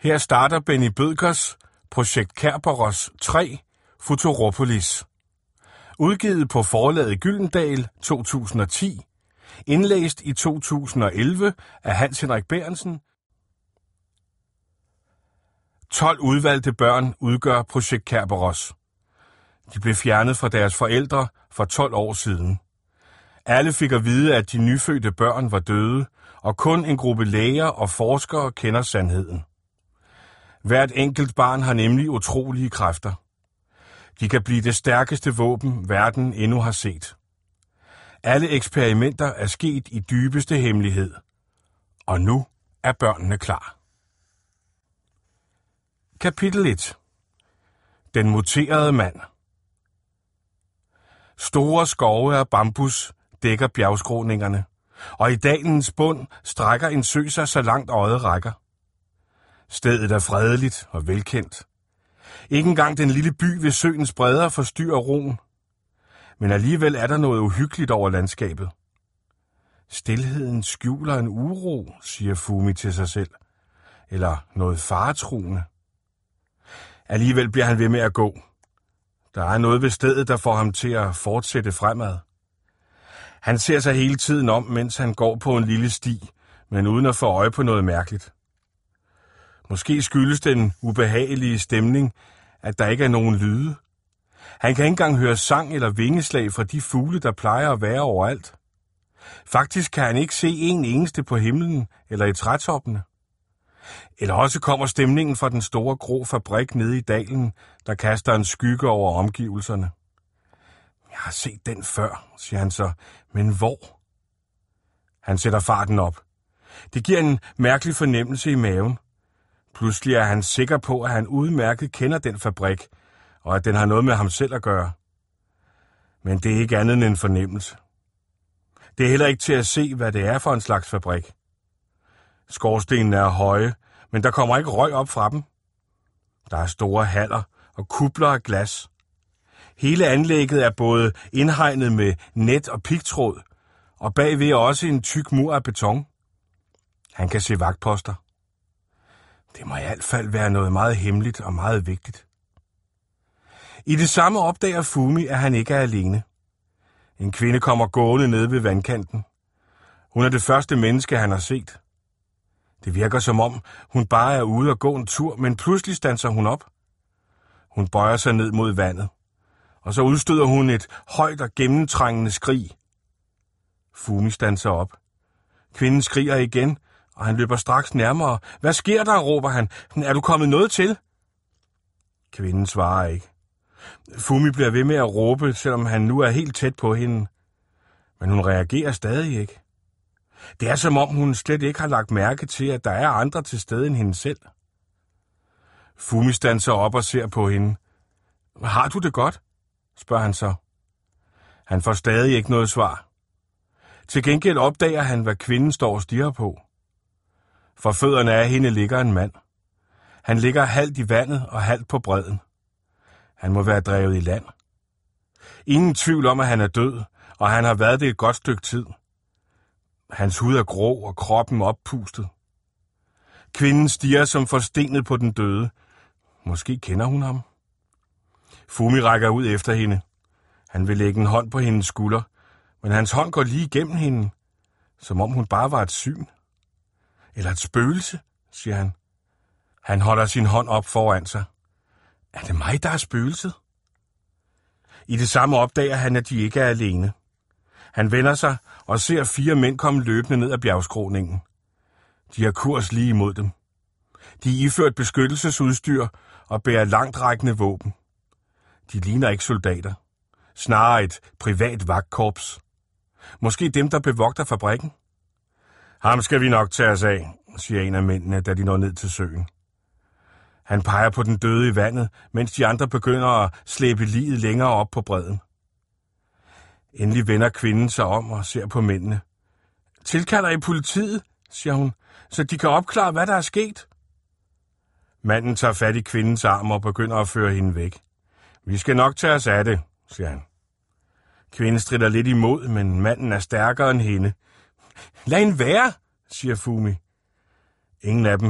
Her starter Benny Bødkers Projekt Kerberos 3 Futuropolis. Udgivet på forlaget Gyldendal 2010. Indlæst i 2011 af Hans Henrik Bærentsen. 12 udvalgte børn udgør Projekt Kerberos. De blev fjernet fra deres forældre for 12 år siden. Alle fik at vide, at de nyfødte børn var døde, og kun en gruppe læger og forskere kender sandheden. Hvert enkelt barn har nemlig utrolige kræfter. De kan blive det stærkeste våben, verden endnu har set. Alle eksperimenter er sket i dybeste hemmelighed. Og nu er børnene klar. Kapitel 1. Den muterede mand. Store skove af bambus dækker bjergskråningerne, og i dalens bund strækker en sø sig så langt øjet rækker. Stedet er fredeligt og velkendt. Ikke engang den lille by ved søens bredder forstyrrer roen. Men alligevel er der noget uhyggeligt over landskabet. Stilheden skjuler en uro, siger Fumi til sig selv. Eller noget faretruende. Alligevel bliver han ved med at gå. Der er noget ved stedet, der får ham til at fortsætte fremad. Han ser sig hele tiden om, mens han går på en lille sti, men uden at få øje på noget mærkeligt. Måske skyldes den ubehagelige stemning, at der ikke er nogen lyde. Han kan ikke engang høre sang eller vingeslag fra de fugle, der plejer at være overalt. Faktisk kan han ikke se en eneste på himlen eller i trætoppene. Eller også kommer stemningen fra den store grå fabrik nede i dalen, der kaster en skygge over omgivelserne. Jeg har set den før, siger han så, men hvor? Han sætter farten op. Det giver en mærkelig fornemmelse i maven. Pludselig er han sikker på, at han udmærket kender den fabrik, og at den har noget med ham selv at gøre. Men det er ikke andet end en fornemmelse. Det er heller ikke til at se, hvad det er for en slags fabrik. Skorstenene er høje, men der kommer ikke røg op fra dem. Der er store haller og kupler af glas. Hele anlægget er både indhegnet med net og pigtråd, og bagved også en tyk mur af beton. Han kan se vagtposter. Det må i hvert fald være noget meget hemmeligt og meget vigtigt. I det samme opdager Fumi, at han ikke er alene. En kvinde kommer gående ned ved vandkanten. Hun er det første menneske, han har set. Det virker som om, hun bare er ude og gå en tur, men pludselig standser hun op. Hun bøjer sig ned mod vandet, og så udstøder hun et højt og gennemtrængende skrig. Fumi standser op. Kvinden skriger igen, og han løber straks nærmere. Hvad sker der, råber han. Er du kommet noget til? Kvinden svarer ikke. Fumi bliver ved med at råbe, selvom han nu er helt tæt på hende. Men hun reagerer stadig ikke. Det er som om, hun slet ikke har lagt mærke til, at der er andre til stede end hende selv. Fumi standser op og ser på hende. Har du det godt? Spørger han så. Han får stadig ikke noget svar. Til gengæld opdager han, hvad kvinden står og stirrer på. For fødderne af hende ligger en mand. Han ligger halvt i vandet og halvt på bredden. Han må være drevet i land. Ingen tvivl om, at han er død, og han har været det et godt stykke tid. Hans hud er grå og kroppen oppustet. Kvinden stirrer som forstenet på den døde. Måske kender hun ham. Fumi rækker ud efter hende. Han vil lægge en hånd på hendes skulder, men hans hånd går lige igennem hende, som om hun bare var et syn. Eller et spøgelse, siger han. Han holder sin hånd op foran sig. Er det mig, der er spøgelset? I det samme opdager han, at de ikke er alene. Han vender sig og ser 4 mænd komme løbende ned ad bjergskråningen. De har kurs lige imod dem. De er iført beskyttelsesudstyr og bærer langtrækkende våben. De ligner ikke soldater. Snarere et privat vagtkorps. Måske dem, der bevogter fabrikken. Ham skal vi nok tage os af, siger en af mændene, da de når ned til søen. Han peger på den døde i vandet, mens de andre begynder at slæbe liget længere op på bredden. Endelig vender kvinden sig om og ser på mændene. Tilkalder I politiet, siger hun, så de kan opklare, hvad der er sket. Manden tager fat i kvindens arm og begynder at føre hende væk. Vi skal nok tage os af det, siger han. Kvinden stritter lidt imod, men manden er stærkere end hende. Lad hende være, siger Fumi. Ingen af dem